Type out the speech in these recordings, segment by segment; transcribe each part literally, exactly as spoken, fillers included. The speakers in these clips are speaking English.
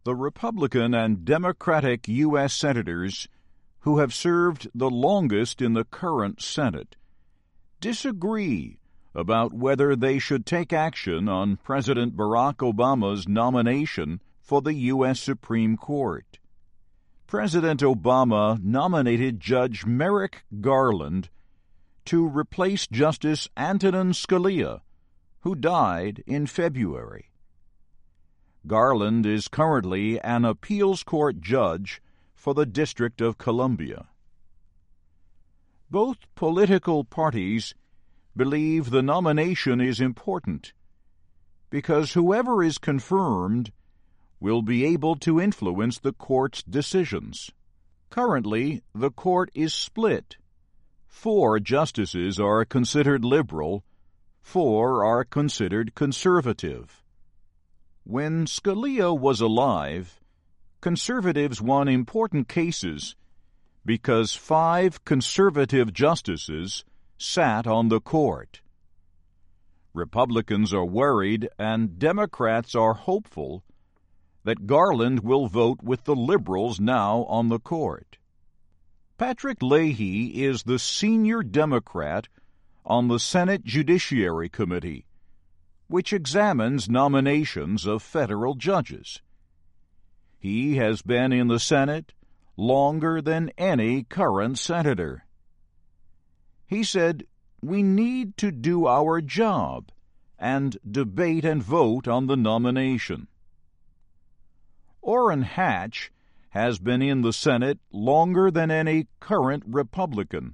The Republican and Democratic U S senators who have served the longest in the current Senate disagree about whether they should take action on President Barack Obama's nomination for the U S Supreme Court. President Obama nominated Judge Merrick Garland to replace Justice Antonin Scalia, who died in February. Garland is currently an appeals court judge for the District of Columbia. Both political parties believe the nomination is important because whoever is confirmed will be able to influence the court's decisions. Currently, the court is split. Four justices are considered liberal, four are considered conservative. When Scalia was alive, conservatives won important cases because five conservative justices sat on the court. Republicans are worried and Democrats are hopeful that Garland will vote with the liberals now on the court. Patrick Leahy is the senior Democrat on the Senate Judiciary Committee, which examines nominations of federal judges. He has been in the Senate longer than any current senator. He said, "We need to do our job and debate and vote on the nomination." Orrin Hatch has been in the Senate longer than any current Republican.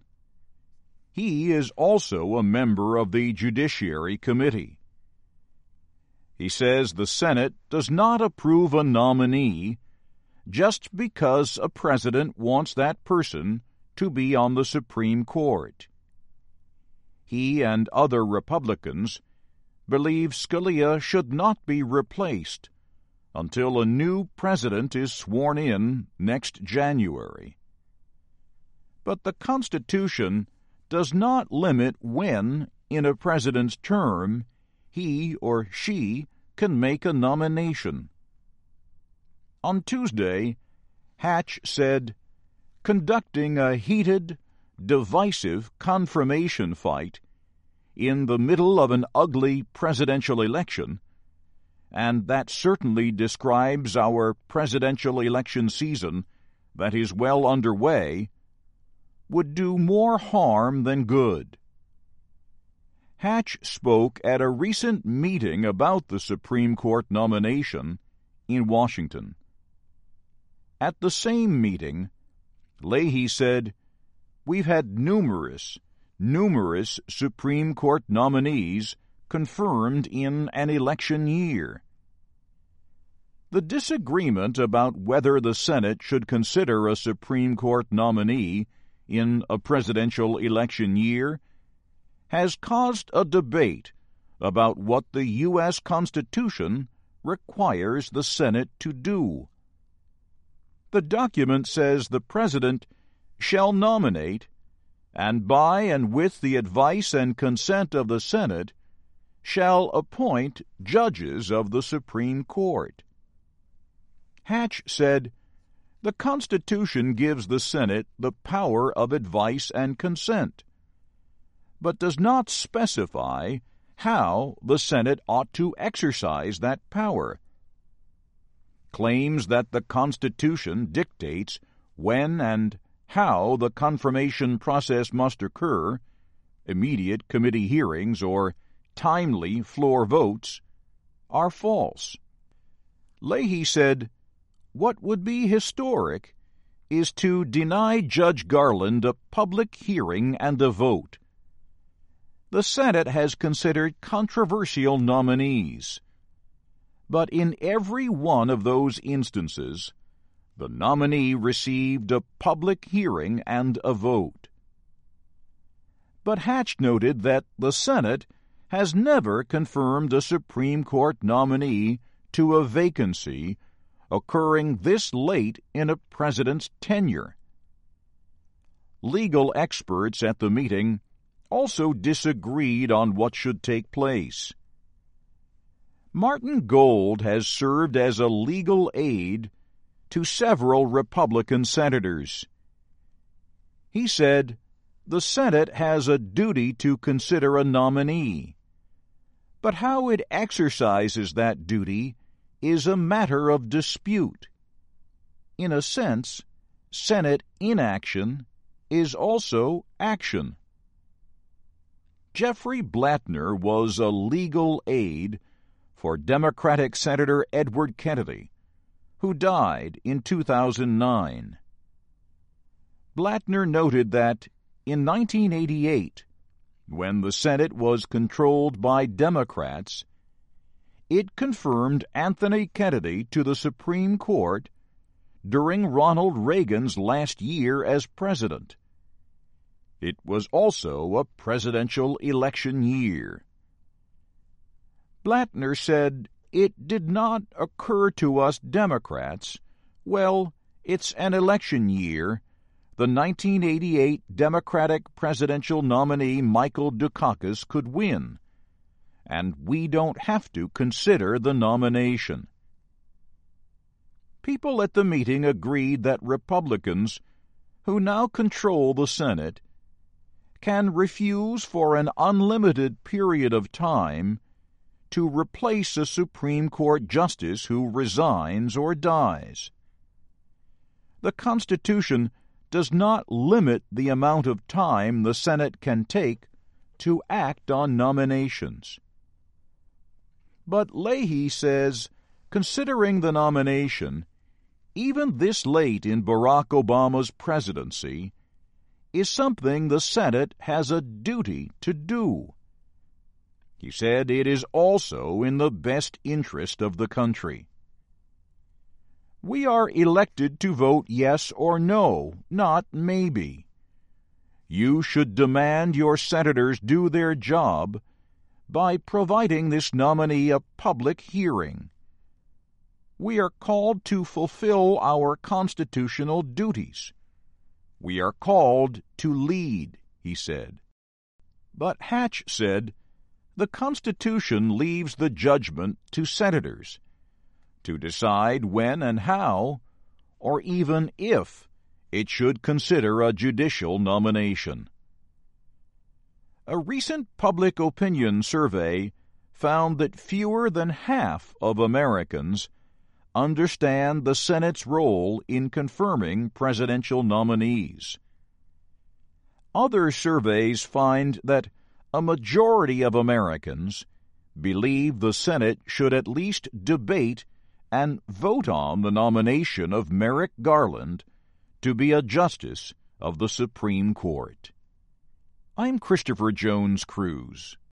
He is also a member of the Judiciary Committee. He says the Senate does not approve a nominee just because a president wants that person to be on the Supreme Court. He and other Republicans believe Scalia should not be replaced until a new president is sworn in next January. But the Constitution does not limit when, in a president's term, he or she can make a nomination. On Tuesday, Hatch said, "Conducting a heated, divisive confirmation fight in the middle of an ugly presidential election, and that certainly describes our presidential election season that is well underway, would do more harm than good." Hatch spoke at a recent meeting about the Supreme Court nomination in Washington. At the same meeting, Leahy said, "We've had numerous, numerous Supreme Court nominees confirmed in an election year." The disagreement about whether the Senate should consider a Supreme Court nominee in a presidential election year has caused a debate about what the U S Constitution requires the Senate to do. The document says the President shall nominate, and by and with the advice and consent of the Senate, shall appoint judges of the Supreme Court. Hatch said, "The Constitution gives the Senate the power of advice and consent, but does not specify how the Senate ought to exercise that power. Claims that the Constitution dictates when and how the confirmation process must occur, immediate committee hearings or timely floor votes, are false." Leahy said, "What would be historic is to deny Judge Garland a public hearing and a vote. The Senate has considered controversial nominees, but in every one of those instances, the nominee received a public hearing and a vote." But Hatch noted that the Senate has never confirmed a Supreme Court nominee to a vacancy occurring this late in a president's tenure. Legal experts at the meeting also disagreed on what should take place. Martin Gold has served as a legal aide to several Republican senators. He said, "The Senate has a duty to consider a nominee, but how it exercises that duty is a matter of dispute. In a sense, Senate inaction is also action." Jeffrey Blattner was a legal aide for Democratic Senator Edward Kennedy, who died in two thousand nine. Blattner noted that in nineteen eighty-eight, when the Senate was controlled by Democrats, it confirmed Anthony Kennedy to the Supreme Court during Ronald Reagan's last year as president. It was also a presidential election year. Blattner said, "It did not occur to us Democrats, well, it's an election year. The nineteen eighty-eight Democratic presidential nominee Michael Dukakis could win, and we don't have to consider the nomination." People at the meeting agreed that Republicans, who now control the Senate, can refuse for an unlimited period of time to replace a Supreme Court justice who resigns or dies. The Constitution does not limit the amount of time the Senate can take to act on nominations. But Leahy says, considering the nomination, even this late in Barack Obama's presidency, is something the Senate has a duty to do. He said it is also in the best interest of the country. "We are elected to vote yes or no, not maybe. You should demand your senators do their job by providing this nominee a public hearing. We are called to fulfill our constitutional duties. We are called to lead," he said. But Hatch said, "The Constitution leaves the judgment to senators to decide when and how, or even if, it should consider a judicial nomination." A recent public opinion survey found that fewer than half of Americans understand the Senate's role in confirming presidential nominees. Other surveys find that a majority of Americans believe the Senate should at least debate and vote on the nomination of Merrick Garland to be a justice of the Supreme Court. I'm Christopher Jones Cruz.